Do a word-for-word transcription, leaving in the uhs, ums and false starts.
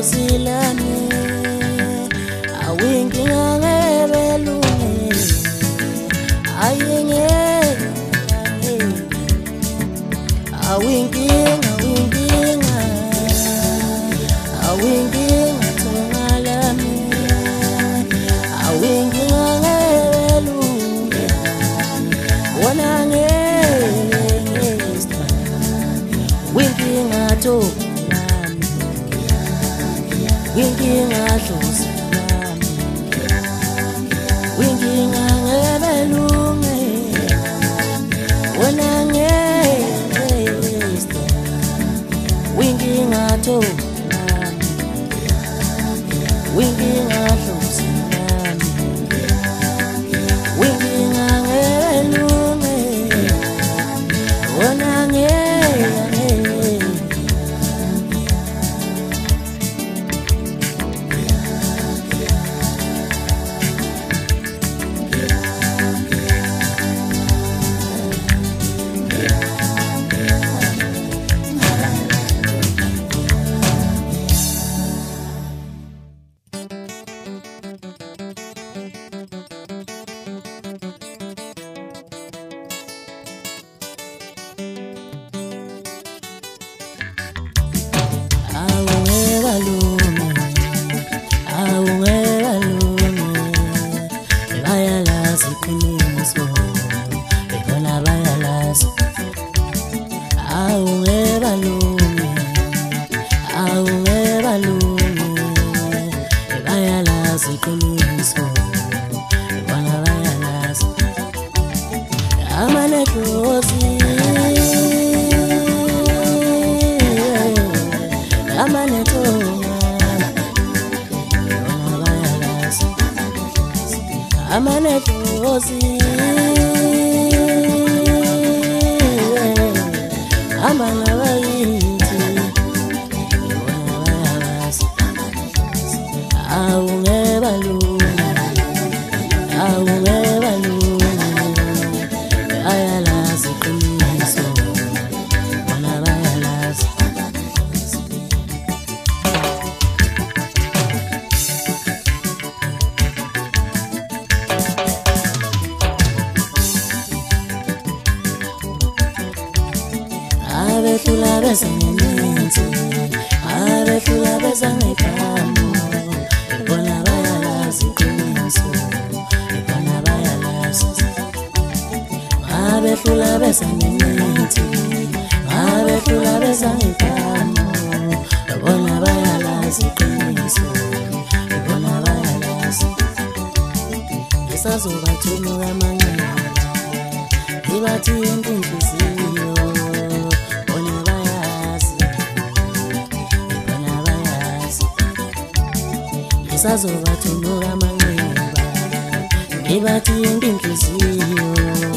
silami awinkinga ngebelunge ayenge awinkinga awinkinga awinkinga tongalami awinkinga ngebelunge wona ngesta winkinga to winkinga dlozi lami winkinga ngebelunge wona ngesta winkinga to lami winkinga dlozi lami winkinga ngebelunge wona ngesta Amane tozi amana bayiti awunge balunga awunge balunga ayalazi qiniso bona bayalazi Abethula bezaneminzi abethula bezanekamo bona bayalazi qiniso bona bayalazi abethula bezaneminzi abethula bezanekamo bona bayalazi qiniso bona bayalazi isazobathumela amanyala ibathi inhliziyo Sazobathunura manxeba ngibathi inhliziyo